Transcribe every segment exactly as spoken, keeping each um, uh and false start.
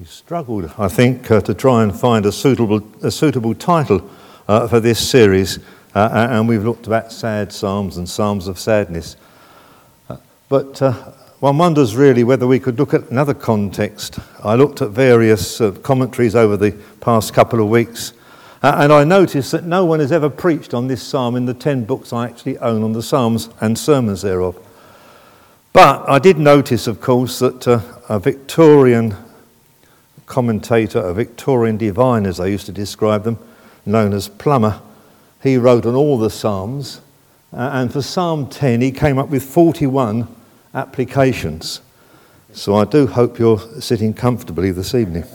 We struggled, I think, uh, to try and find a suitable, a suitable title uh, for this series, uh, and we've looked at sad psalms and psalms of sadness. Uh, but uh, one wonders really whether we could look at another context. I looked at various uh, commentaries over the past couple of weeks, uh, and I noticed that no one has ever preached on this psalm in the ten books I actually own on the psalms and sermons thereof. But I did notice, of course, that uh, a Victorian commentator, a Victorian divine, as I used to describe them, known as Plummer, he wrote on all the psalms, uh, and for Psalm ten he came up with forty-one applications. So I do hope you're sitting comfortably this evening.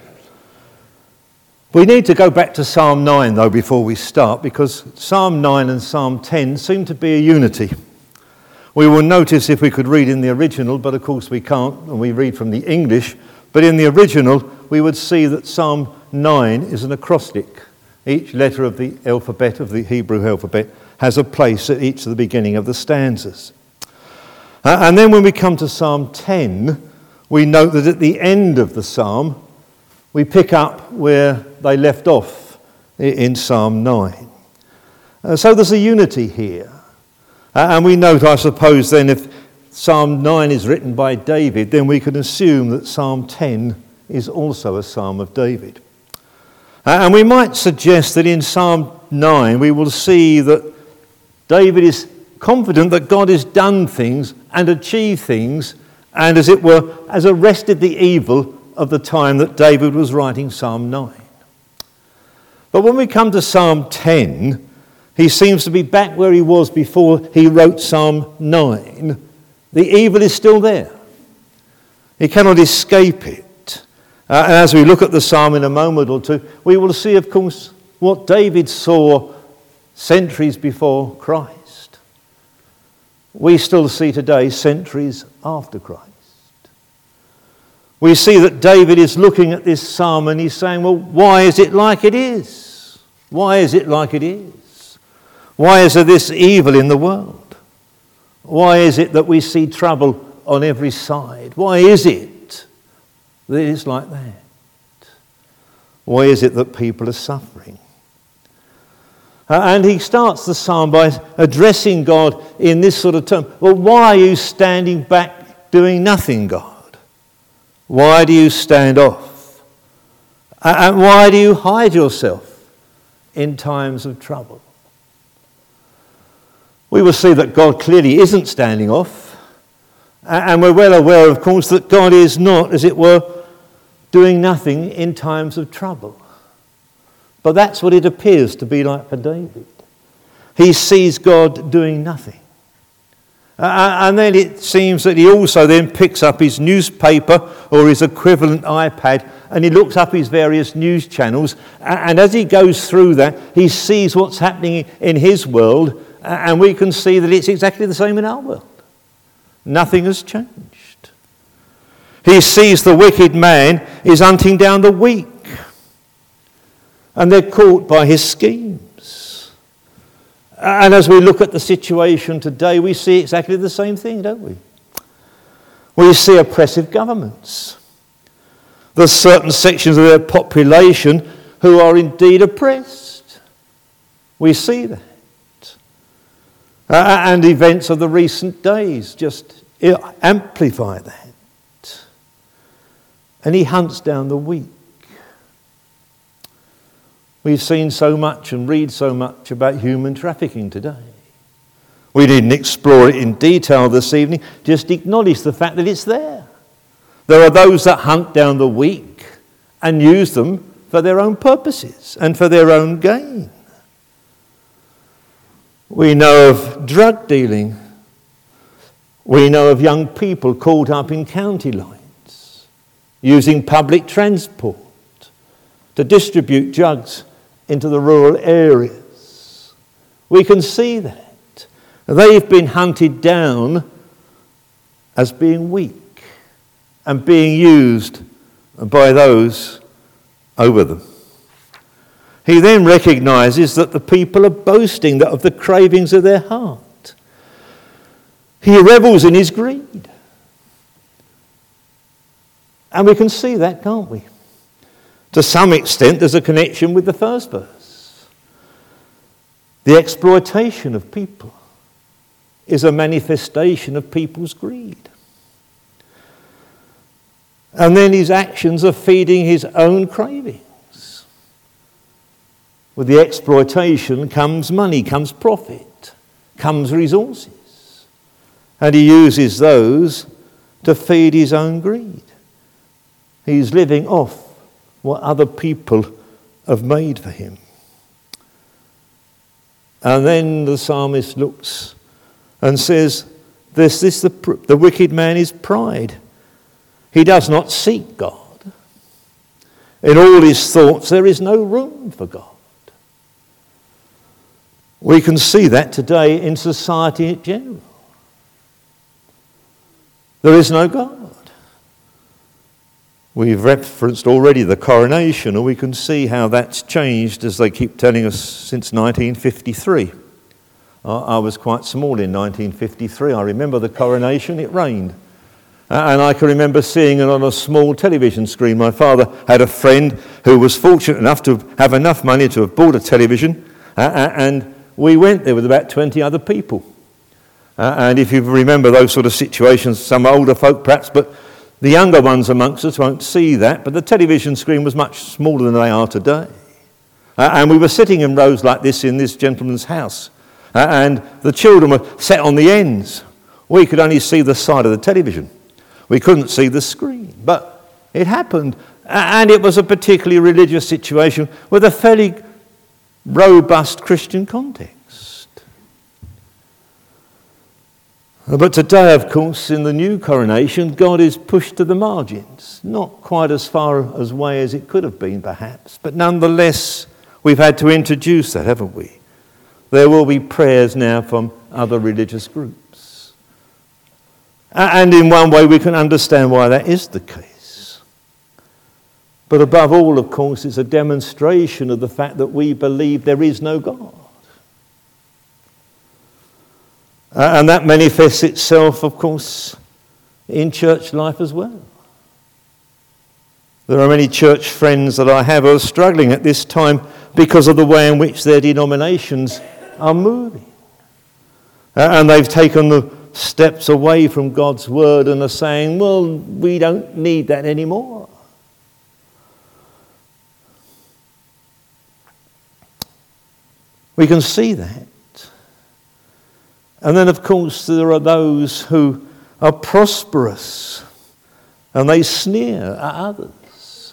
We need to go back to Psalm nine though before we start, because Psalm nine and Psalm ten seem to be a unity. We will notice if we could read in the original, but of course we can't, and we read from the English. But in the original, we would see that Psalm nine is an acrostic. Each letter of the alphabet, of the Hebrew alphabet, has a place at each of the beginning of the stanzas. Uh, and then when we come to Psalm ten, we note that at the end of the psalm, we pick up where they left off in Psalm nine. Uh, so there's a unity here. Uh, and we note, I suppose, then, if Psalm nine is written by David, then we can assume that Psalm ten is also a psalm of David. Uh, and we might suggest that in Psalm nine we will see that David is confident that God has done things and achieved things, and as it were, has arrested the evil of the time that David was writing Psalm nine. But when we come to Psalm ten, he seems to be back where he was before he wrote Psalm nine. The evil is still there. He cannot escape it. Uh, and as we look at the psalm in a moment or two, we will see, of course, what David saw centuries before Christ. We still see today centuries after Christ. We see that David is looking at this psalm and he's saying, well, why is it like it is? Why is it like it is? Why is there this evil in the world? Why is it that we see trouble on every side? Why is it that it's like that? Why is it that people are suffering? Uh, and he starts the psalm by addressing God in this sort of term. Well, why are you standing back doing nothing, God? Why do you stand off? Uh, and why do you hide yourself in times of trouble? We will see that God clearly isn't standing off, and we're well aware, of course, that God is not, as it were, doing nothing in times of trouble. But that's what it appears to be like for David. He sees God doing nothing. Uh, and then it seems that he also then picks up his newspaper or his equivalent iPad, and he looks up his various news channels, and as he goes through that, he sees what's happening in his world. And we can see that it's exactly the same in our world. Nothing has changed. He sees the wicked man is hunting down the weak. And they're caught by his schemes. And as we look at the situation today, we see exactly the same thing, don't we? We see oppressive governments. There's certain sections of their population who are indeed oppressed. We see that. Uh, and events of the recent days just amplify that. And he hunts down the weak. We've seen so much and read so much about human trafficking today. We didn't explore it in detail this evening, just acknowledge the fact that it's there. There are those that hunt down the weak and use them for their own purposes and for their own gain. We know of drug dealing. We know of young people caught up in county lines, using public transport to distribute drugs into the rural areas. We can see that. They've been hunted down as being weak and being used by those over them. He then recognises that the people are boasting of the cravings of their heart. He revels in his greed. And we can see that, can't we? To some extent, there's a connection with the first verse. The exploitation of people is a manifestation of people's greed. And then his actions are feeding his own cravings. With the exploitation comes money, comes profit, comes resources. And he uses those to feed his own greed. He's living off what other people have made for him. And then the psalmist looks and says, this, this the, the wicked man is pride. He does not seek God. In all his thoughts there is no room for God. We can see that today in society in general. There is no God. We've referenced already the coronation, and we can see how that's changed, as they keep telling us, since nineteen fifty-three. I was quite small in nineteen fifty-three. I remember the coronation, it rained. And I can remember seeing it on a small television screen. My father had a friend who was fortunate enough to have enough money to have bought a television, and we went there with about twenty other people. And if you remember those sort of situations, some older folk perhaps, but the younger ones amongst us won't see that, but the television screen was much smaller than they are today. Uh, and we were sitting in rows like this in this gentleman's house. Uh, and the children were sat on the ends. We could only see the side of the television. We couldn't see the screen. But it happened. And it was a particularly religious situation with a fairly robust Christian context. But today, of course, in the new coronation, God is pushed to the margins. Not quite as far as way as it could have been, perhaps. But nonetheless, we've had to introduce that, haven't we? There will be prayers now from other religious groups. And in one way, we can understand why that is the case. But above all, of course, it's a demonstration of the fact that we believe there is no God. Uh, and that manifests itself, of course, in church life as well. There are many church friends that I have who are struggling at this time because of the way in which their denominations are moving. Uh, and they've taken the steps away from God's word and are saying, well, we don't need that anymore. We can see that. And then, of course, there are those who are prosperous and they sneer at others.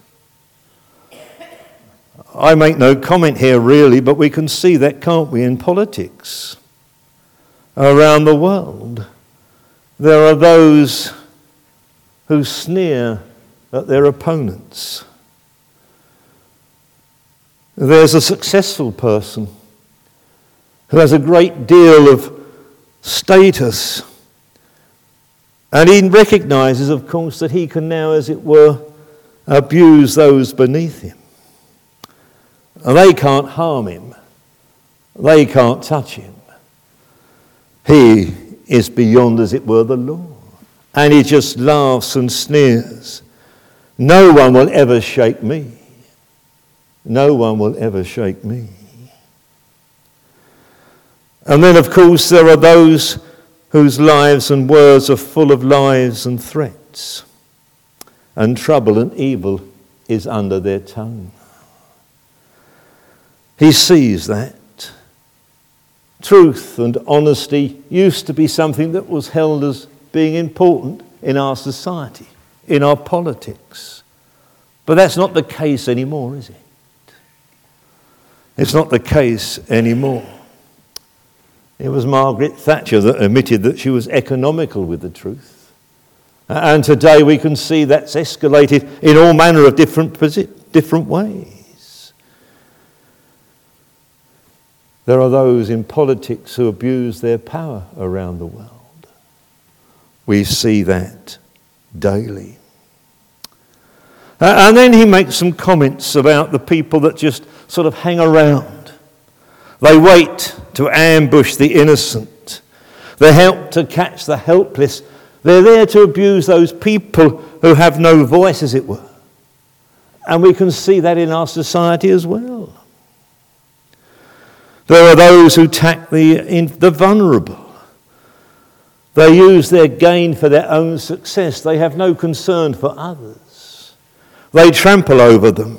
I make no comment here, really, but we can see that, can't we, in politics around the world. There are those who sneer at their opponents. There's a successful person who has a great deal of status, and he recognises, of course, that he can now, as it were, abuse those beneath him. And they can't harm him. They can't touch him. He is beyond, as it were, the law. And he just laughs and sneers. No one will ever shake me. No one will ever shake me. And then, of course, there are those whose lives and words are full of lies and threats, and trouble and evil is under their tongue. He sees that. Truth and honesty used to be something that was held as being important in our society, in our politics. But that's not the case anymore, is it? It's not the case anymore. It was Margaret Thatcher that admitted that she was economical with the truth. And today we can see that's escalated in all manner of different, different ways. There are those in politics who abuse their power around the world. We see that daily. And then he makes some comments about the people that just sort of hang around. They wait to ambush the innocent. They help to catch the helpless. They're there to abuse those people who have no voice, as it were. And we can see that in our society as well. There are those who attack the, in, the vulnerable. They use their gain for their own success. They have no concern for others. They trample over them.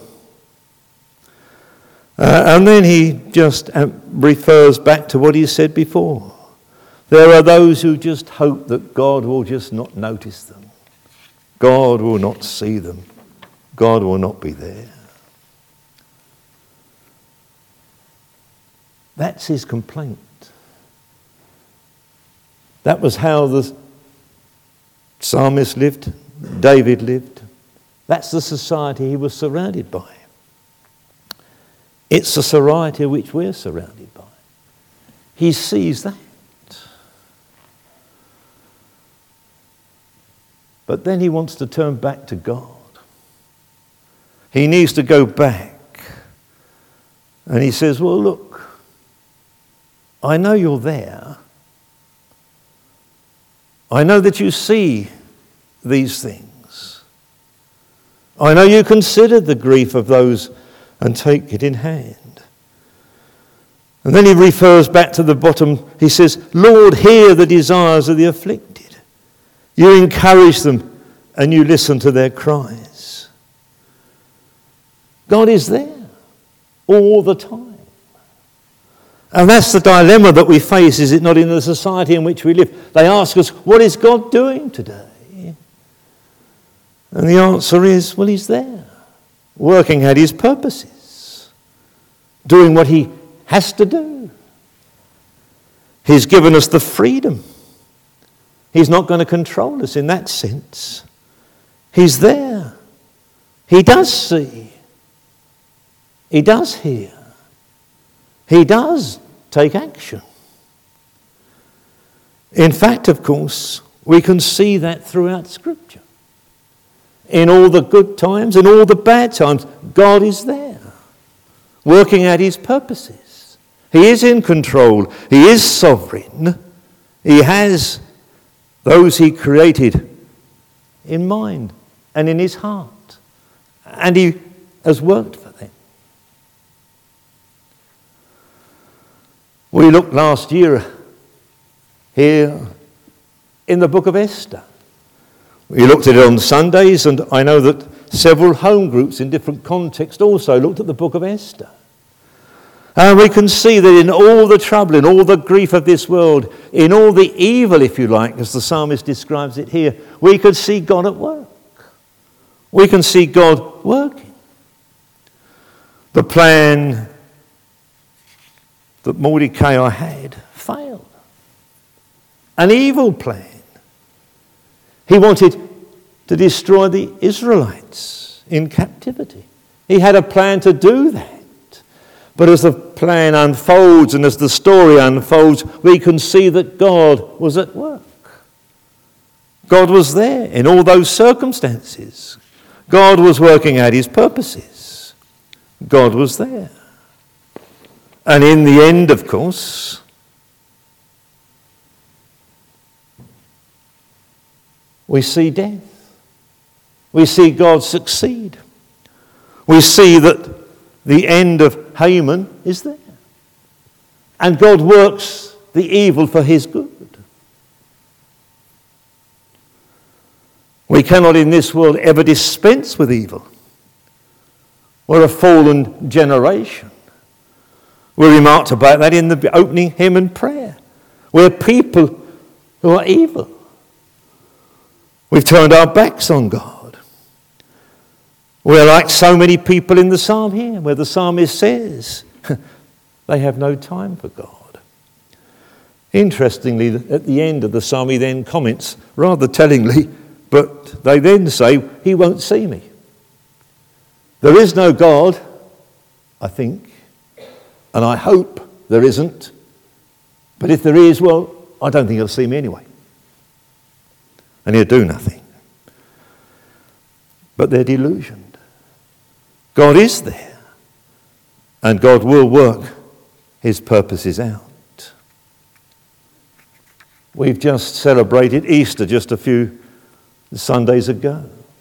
Uh, and then he just uh, refers back to what he said before. There are those who just hope that God will just not notice them. God will not see them. God will not be there. That's his complaint. That was how the psalmist lived, David lived. That's the society he was surrounded by. It's the society which we're surrounded by. He sees that. But then he wants to turn back to God. He needs to go back. And he says, well, look, I know you're there. I know that you see these things. I know you consider the grief of those and take it in hand. And then he refers back to the bottom. He says, Lord, hear the desires of the afflicted. You encourage them and you listen to their cries. God is there all the time. And that's the dilemma that we face, is it not, in the society in which we live? They ask us, what is God doing today? And the answer is, well, he's there, working out his purposes, doing what he has to do. He's given us the freedom. He's not going to control us in that sense. He's there. He does see. He does hear. He does take action. In fact, of course, we can see that throughout Scripture. In all the good times, in all the bad times, God is there, working out his purposes. He is in control. He is sovereign. He has those he created in mind and in his heart. And he has worked for them. We looked last year here in the book of Esther. We looked at it on Sundays, and I know that several home groups in different contexts also looked at the book of Esther. And we can see that in all the trouble, in all the grief of this world, in all the evil, if you like, as the psalmist describes it here, we can see God at work. We can see God working. The plan that Mordecai had failed. An evil plan. He wanted to destroy the Israelites in captivity. He had a plan to do that. But as the plan unfolds and as the story unfolds, we can see that God was at work. God was there in all those circumstances. God was working out his purposes. God was there. And in the end, of course, we see death. We see God succeed. We see that the end of Haman is there. And God works the evil for his good. We cannot in this world ever dispense with evil. We're a fallen generation. We remarked about that in the opening hymn and prayer. We're people who are evil. We've turned our backs on God. We're like so many people in the psalm here, where the psalmist says they have no time for God. Interestingly, at the end of the psalm, he then comments, rather tellingly, but they then say, he won't see me. There is no God, I think, and I hope there isn't. But if there is, well, I don't think he'll see me anyway. And he'll do nothing. But they're delusioned. God is there. And God will work his purposes out. We've just celebrated Easter just a few Sundays ago.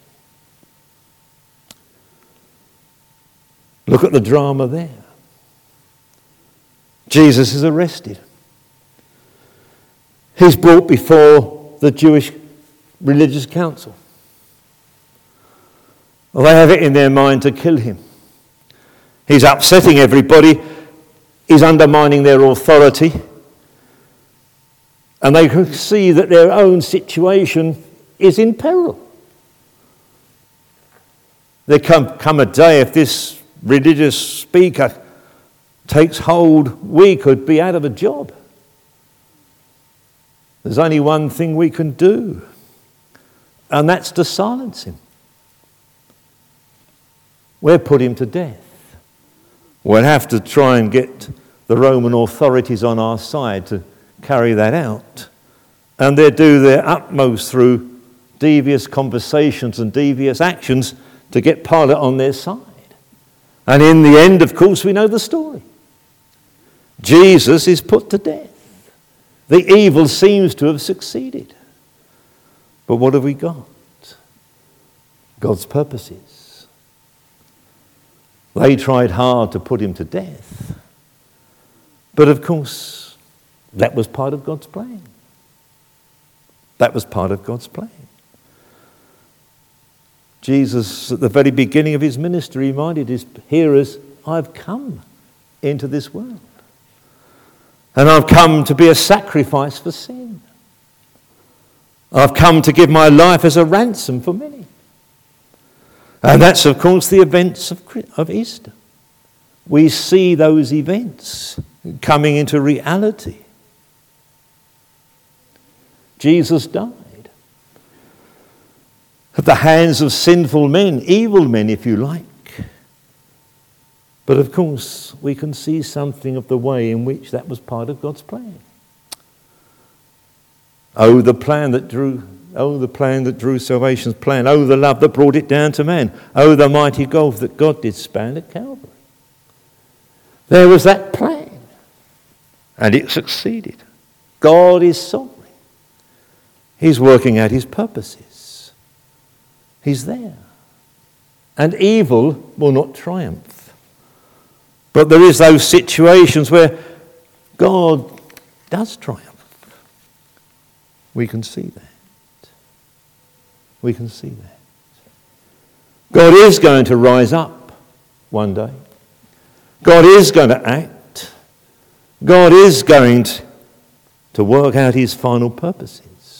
Look at the drama there. Jesus is arrested. He's brought before the Jewish religious council. Well, they have it in their mind to kill him. He's upsetting everybody. He's undermining their authority. And they can see that their own situation is in peril. There come, come a day, if this religious speaker takes hold, we could be out of a job. There's only one thing we can do, and that's to silence him. We'll put him to death. We'll have to try and get the Roman authorities on our side to carry that out. And they'll do their utmost through devious conversations and devious actions to get Pilate on their side. And in the end, of course, we know the story. Jesus is put to death. The evil seems to have succeeded. But what have we got? God's purposes. They tried hard to put him to death. But of course, that was part of God's plan. That was part of God's plan. Jesus, at the very beginning of his ministry, reminded his hearers, I've come into this world. And I've come to be a sacrifice for sin. I've come to give my life as a ransom for many. And that's, of course, the events of, of Easter. We see those events coming into reality. Jesus died at the hands of sinful men, evil men, if you like. But of course, we can see something of the way in which that was part of God's plan. Oh, the plan that drew, oh, the plan that drew salvation's plan. Oh, the love that brought it down to man. Oh, the mighty gulf that God did span at Calvary. There was that plan, and it succeeded. God is sovereign. He's working out his purposes. He's there. And evil will not triumph. But there is those situations where God does triumph. We can see that. We can see that. God is going to rise up one day. God is going to act. God is going to work out his final purposes.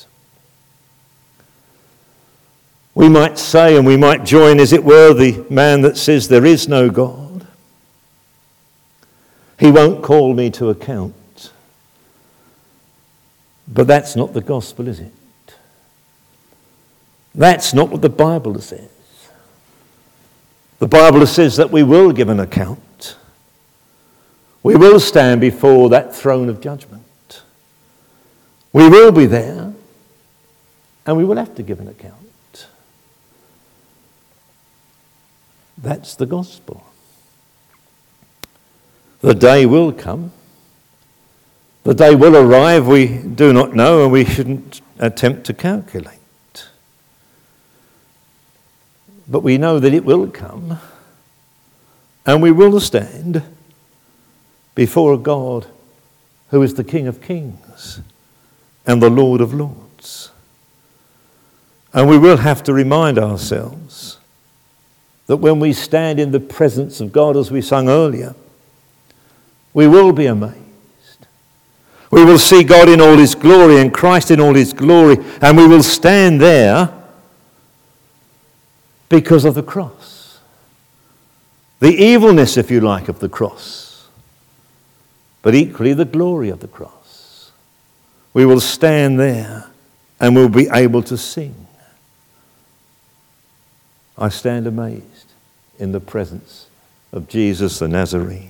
We might say, and we might join, as it were, the man that says there is no God. He won't call me to account. But that's not the gospel, is it? That's not what the Bible says. The Bible says that we will give an account. We will stand before that throne of judgment. We will be there, and we will have to give an account. That's the gospel. The day will come. The day will arrive, we do not know, and we shouldn't attempt to calculate. But we know that it will come, and we will stand before a God who is the King of Kings and the Lord of Lords. And we will have to remind ourselves that when we stand in the presence of God, as we sung earlier, we will be amazed. We will see God in all his glory and Christ in all his glory, and we will stand there because of the cross. The evilness, if you like, of the cross, but equally the glory of the cross. We will stand there and we'll be able to sing, I stand amazed in the presence of Jesus the Nazarene.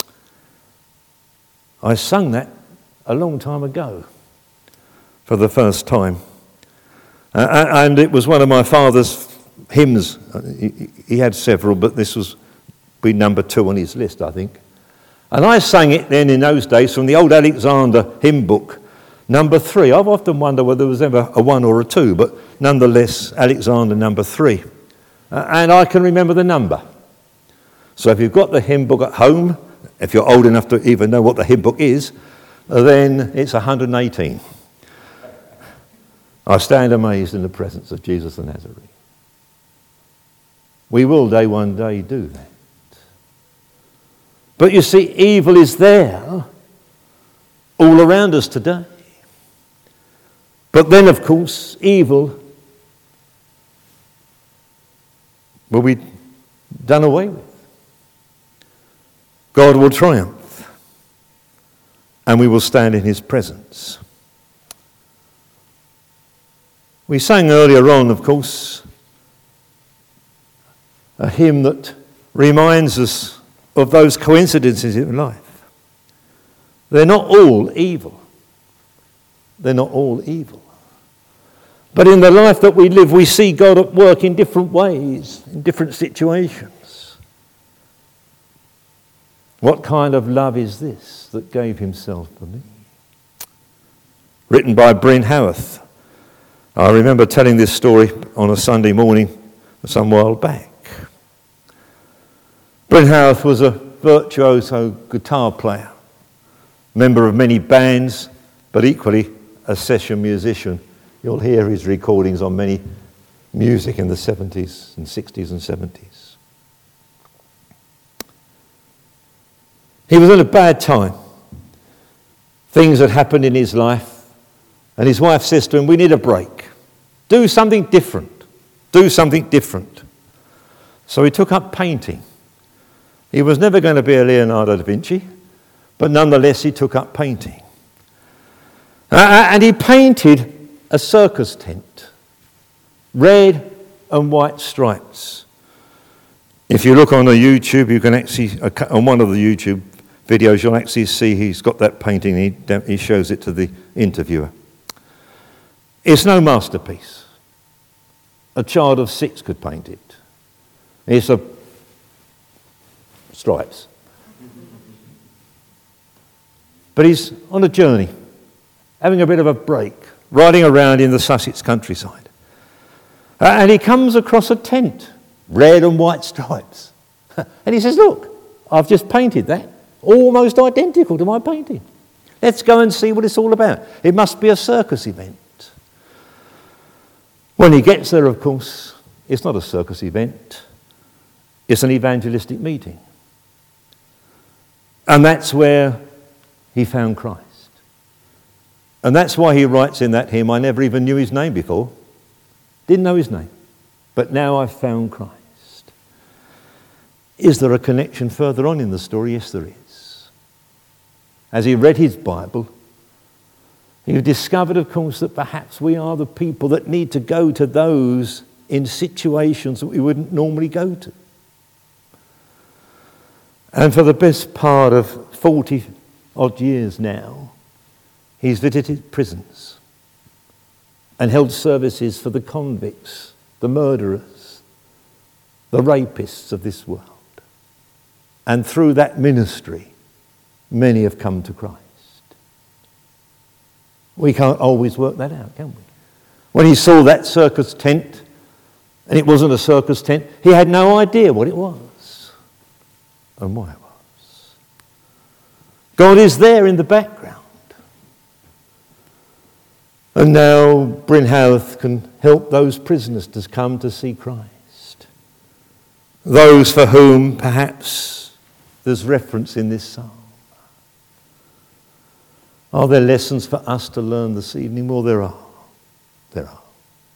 I sung that a long time ago for the first time. Uh, and it was one of my father's hymns. He, he had several, but this was be number two on his list, I think. And I sang it then in those days from the old Alexander hymn book, number three. I've often wondered whether there was ever a one or a two, but nonetheless, Alexander number three. Uh, and I can remember the number. So if you've got the hymn book at home, if you're old enough to even know what the hymn book is, then it's one hundred eighteen. I stand amazed in the presence of Jesus the Nazarene. We will day one day do that. But you see, evil is there all around us today. But then, of course, evil will be done away with. God will triumph, and we will stand in his presence. We sang earlier on, of course, a hymn that reminds us of those coincidences in life. They're not all evil. They're not all evil. But in the life that we live, we see God at work in different ways, in different situations. What kind of love is this that gave himself for me? Written by Bryn Howarth. I remember telling this story on a Sunday morning some while back. Bryn Howarth was a virtuoso guitar player, member of many bands, but equally a session musician. You'll hear his recordings on many music in the seventies and sixties and seventies. He was in a bad time. Things had happened in his life, and his wife says to him, "We need a break. Do something different. Do something different." So he took up painting. He was never going to be a Leonardo da Vinci, but nonetheless he took up painting. Uh, and he painted a circus tent, red and white stripes. If you look on the YouTube, you can actually, on one of the YouTube videos, you'll actually see he's got that painting, he, he shows it to the interviewer. It's no masterpiece. A child of six could paint it. It's a stripes. But he's on a journey, having a bit of a break, riding around in the Sussex countryside. Uh, and he comes across a tent, red and white stripes. And he says, "Look, I've just painted that, almost identical to my painting. Let's go and see what it's all about. It must be a circus event." When he gets there, of course, it's not a circus event. It's an evangelistic meeting. And that's where he found Christ. And that's why he writes in that hymn, "I never even knew his name before. Didn't know his name. But now I've found Christ." Is there a connection further on in the story? Yes, there is. As he read his Bible, he discovered, of course, that perhaps we are the people that need to go to those in situations that we wouldn't normally go to. And for the best part of forty odd years now, he's visited prisons and held services for the convicts, the murderers, the rapists of this world. And through that ministry, many have come to Christ. We can't always work that out, can we? When he saw that circus tent, and it wasn't a circus tent, he had no idea what it was and why it was. God is there in the background. And now Bryn Howarth can help those prisoners to come to see Christ. Those for whom perhaps there's reference in this psalm. Are there lessons for us to learn this evening? Well, there are. There are.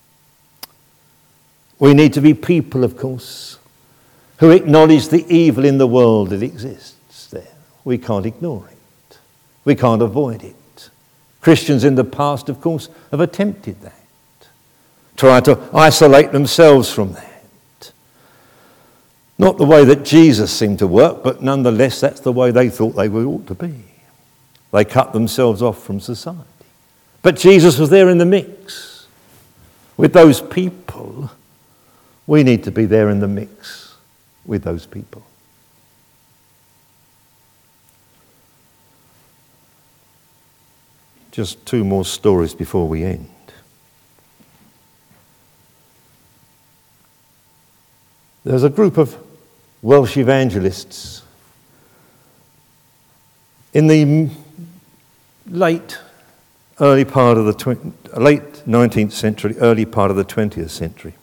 We need to be people, of course, who acknowledge the evil in the world that exists there. We can't ignore it. We can't avoid it. Christians in the past, of course, have attempted that. Tried to isolate themselves from that. Not the way that Jesus seemed to work, but nonetheless, that's the way they thought they ought to be. They cut themselves off from society. But Jesus was there in the mix. With those people, we need to be there in the mix with those people. Just two more stories before we end. There's a group of Welsh evangelists. In the late, early part of the tw- late nineteenth century, early part of the twentieth century.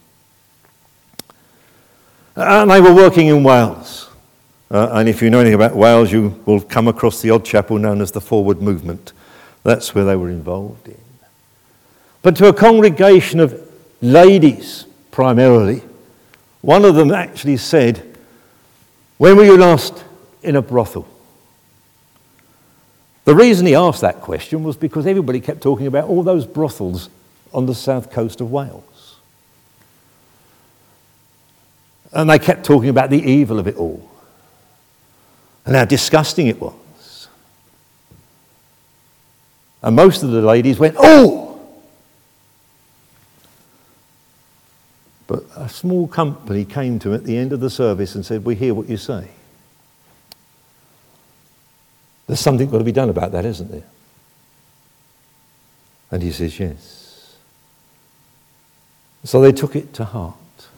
And they were working in Wales. Uh, and if you know anything about Wales, you will come across the odd chapel known as the Forward Movement. That's where they were involved in. But to a congregation of ladies, primarily, one of them actually said, "When were you last in a brothel?" The reason he asked that question was because everybody kept talking about all those brothels on the south coast of Wales. And they kept talking about the evil of it all and how disgusting it was. And most of the ladies went, "Oh!" But a small company came to him at the end of the service and said, "We hear what you say. There's something got to be done about that, isn't there?" And he says, "Yes." So they took it to heart.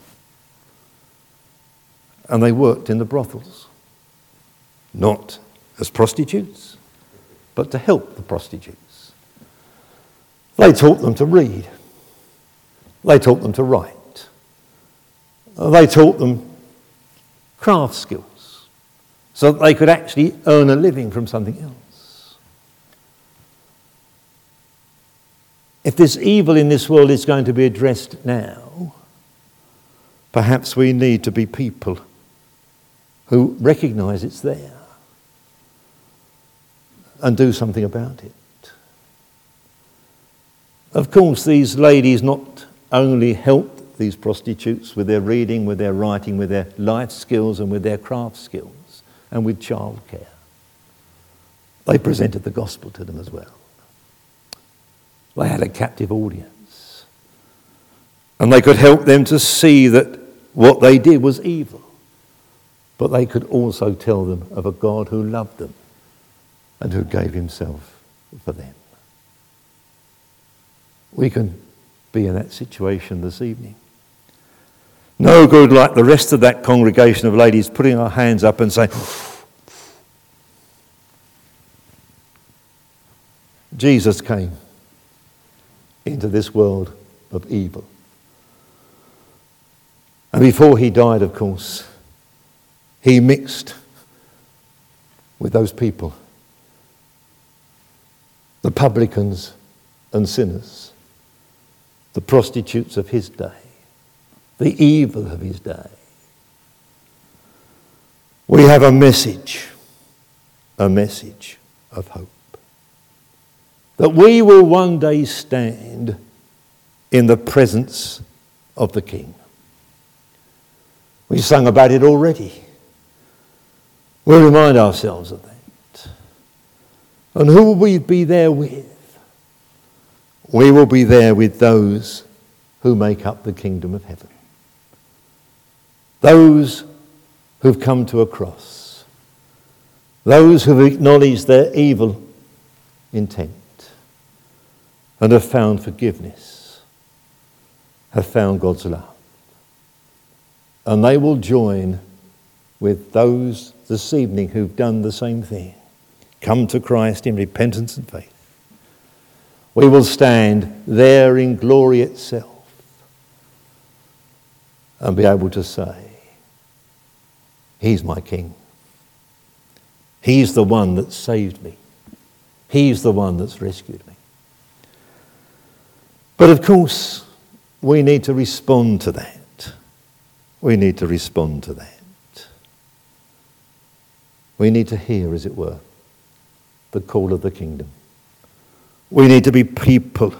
And they worked in the brothels. Not as prostitutes, but to help the prostitutes. They taught them to read. They taught them to write. They taught them craft skills so that they could actually earn a living from something else. If this evil in this world is going to be addressed now, perhaps we need to be people who recognise it's there and do something about it. Of course, these ladies not only helped these prostitutes with their reading, with their writing, with their life skills and with their craft skills and with childcare. They presented the gospel to them as well. They had a captive audience. And they could help them to see that what they did was evil. But they could also tell them of a God who loved them and who gave himself for them. We can be in that situation this evening. No good like the rest of that congregation of ladies putting our hands up and saying, Jesus came into this world of evil. And before he died, of course, he mixed with those people, the publicans and sinners, the prostitutes of his day, the evil of his day. We have a message, a message of hope. That we will one day stand in the presence of the King. We sung about it already. We'll remind ourselves of that. And who will we be there with? We will be there with those who make up the kingdom of heaven. Those who've come to a cross. Those who've acknowledged their evil intent and have found forgiveness, have found God's love. And they will join with those this evening who've done the same thing, come to Christ in repentance and faith. We will stand there in glory itself and be able to say, he's my King. He's the one that saved me. He's the one that's rescued me. But of course, we need to respond to that. We need to respond to that. We need to hear, as it were, the call of the kingdom. We need to be people